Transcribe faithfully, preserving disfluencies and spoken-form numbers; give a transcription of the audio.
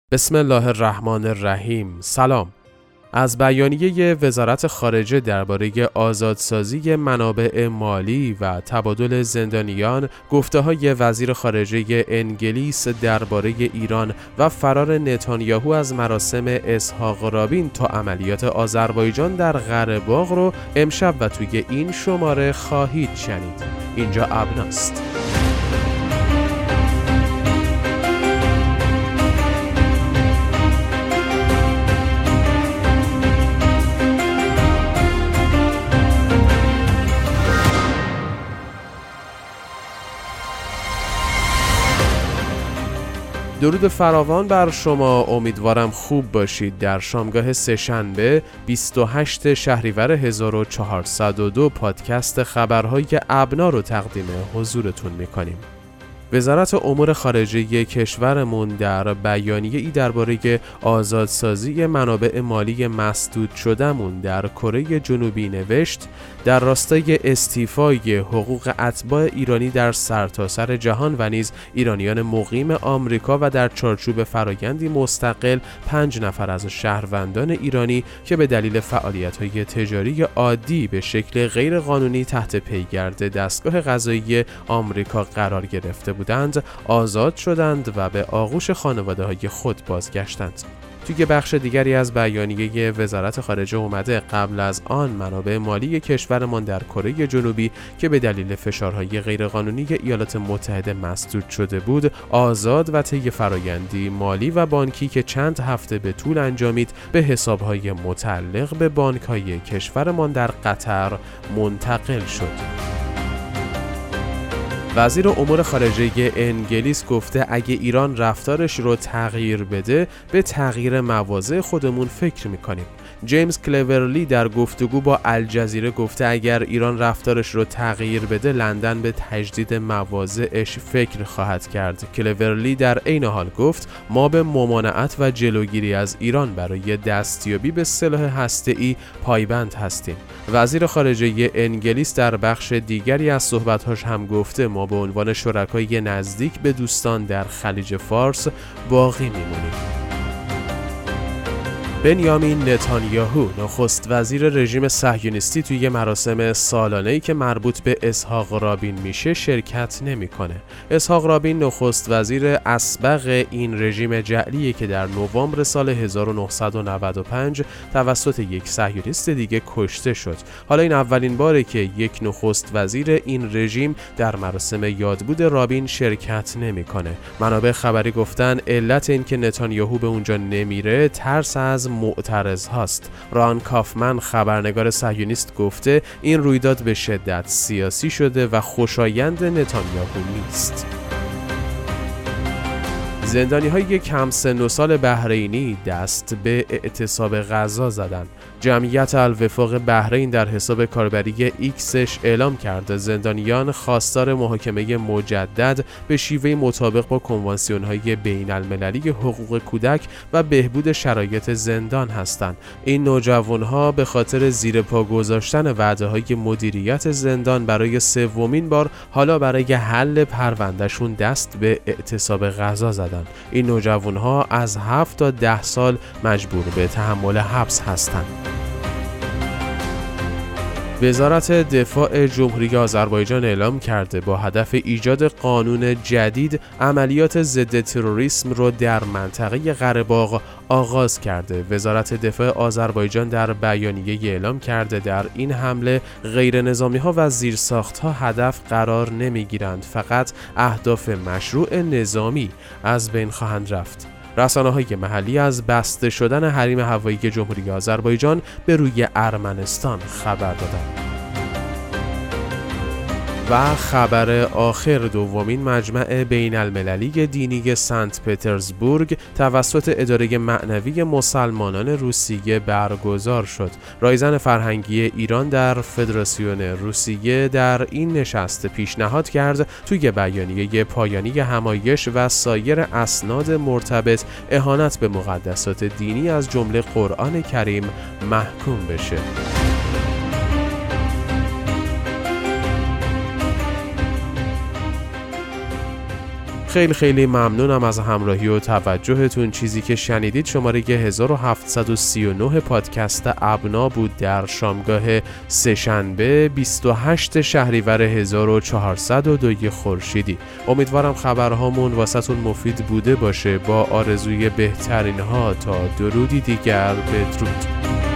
بسم الله الرحمن الرحیم. سلام. از بیانیه وزارت خارجه درباره آزادسازی منابع مالی و تبادل زندانیان، گفته‌های وزیر خارجه انگلیس درباره ایران و فرار نتانیاهو از مراسم اسحاق رابین تا عملیات آذربایجان در قره باغ رو امشب و توی این شماره خواهید شنید. اینجا ابناست. درود فراوان بر شما، امیدوارم خوب باشید. در شامگاه سه‌شنبه بیست و هشتم شهریور هزار و چهارصد و دو پادکست خبرهای ابنا رو تقدیم حضورتون میکنیم. وزارت امور خارجه کشورمون در بیانیه‌ای درباره آزادسازی منابع مالی مسدود شده‌مون در کره جنوبی نوشت: در راستای استیفای حقوق اتباع ایرانی در سرتاسر جهان و نیز ایرانیان مقیم آمریکا و در چارچوب فرایندی مستقل پنج نفر از شهروندان ایرانی که به دلیل فعالیت‌های تجاری عادی به شکل غیرقانونی تحت پیگرد دستگاه قضایی آمریکا قرار گرفته بودند آزاد شدند و به آغوش خانواده‌های خود بازگشتند. توی بخش دیگری از بیانیه وزارت خارجه اومده قبل از آن منابع مالی کشورمان در کره جنوبی که به دلیل فشارهای غیرقانونی ایالات متحده مسدود شده بود آزاد و طی فرایندی مالی و بانکی که چند هفته به طول انجامید به حسابهای متعلق به بانک‌های کشورمان در قطر منتقل شد. وزیر امور خارجه انگلیس گفته اگه ایران رفتارش رو تغییر بده به تغییر مواضع خودمون فکر میکنیم. جیمز کلورلی در گفتگو با الجزیره گفته اگر ایران رفتارش رو تغییر بده لندن به تجدید مواضعش فکر خواهد کرد. کلورلی در عین حال گفت ما به ممانعت و جلوگیری از ایران برای دستیابی به سلاح هسته‌ای پایبند هستیم. وزیر خارجه انگلیس در بخش دیگری از صحبت‌هاش هم گفته ما به عنوان شرکای نزدیک به دوستان در خلیج فارس باقی میمونیم. بنیامین نتانیاهو نخست وزیر رژیم صهیونیستی توی مراسم سالانه‌ای که مربوط به اسحاق رابین میشه شرکت نمیکنه. اسحاق رابین نخست وزیر اسبق این رژیم جعلیه که در نوامبر سال هزار و نهصد و نود و پنج توسط یک صهیونیست دیگه کشته شد. حالا این اولین باره که یک نخست وزیر این رژیم در مراسم یادبود رابین شرکت نمیکنه. منابع خبری گفتن علت این که نتانیاهو به اونجا نمیره ترس از معترض هاست. ران کافمن خبرنگار صهیونیست گفته این رویداد به شدت سیاسی شده و خوشایند نتانیاهو نیست. زندانی‌های کم سن و سال بحرینی دست به اعتصاب غزا زدند. جمعیت الوفاق بحرین در حساب کاربری ایکسش اعلام کرده زندانیان خواستار محاکمه مجدد به شیوه مطابق با کنوانسیون‌های بین‌المللی حقوق کودک و بهبود شرایط زندان هستند. این نوجوان‌ها به خاطر زیر پا گذاشتن وعده‌های مدیریت زندان برای سومین بار حالا برای حل پروندهشون دست به اعتصاب غزا زدند. این نوجوان‌ها از هفت تا ده سال مجبور به تحمل حبس هستند. وزارت دفاع جمهوری آذربایجان اعلام کرده با هدف ایجاد قانون جدید عملیات ضد تروریسم را در منطقه قره باغ آغاز کرده. وزارت دفاع آذربایجان در بیانیه اعلام کرده در این حمله غیر نظامی ها و زیرساخت ها هدف قرار نمی گیرند، فقط اهداف مشروع نظامی از بین خواهند رفت. رسانه‌های محلی از بسته شدن حریم هوایی جمهوری آذربایجان به روی ارمنستان خبر دادند. و خبر آخر، دومین مجمع بین المللی دینی سنت پترزبورگ توسط اداره معنوی مسلمانان روسیه برگزار شد. رایزن فرهنگی ایران در فدراسیون روسیه در این نشست پیشنهاد کرد توی بیانیه پایانی همایش و سایر اسناد مرتبط اهانت به مقدسات دینی از جمله قرآن کریم محکوم بشه. خیلی خیلی ممنونم از همراهی و توجهتون. چیزی که شنیدید شماره هزار و هفتصد و سی و نه پادکست ابنا بود در شامگاه سه‌شنبه بیست و هشتم شهریور هزار و چهارصد و دو خورشیدی. امیدوارم خبرهامون واسهتون مفید بوده باشه. با آرزوی بهترین ها تا درودی دیگر، بدرود.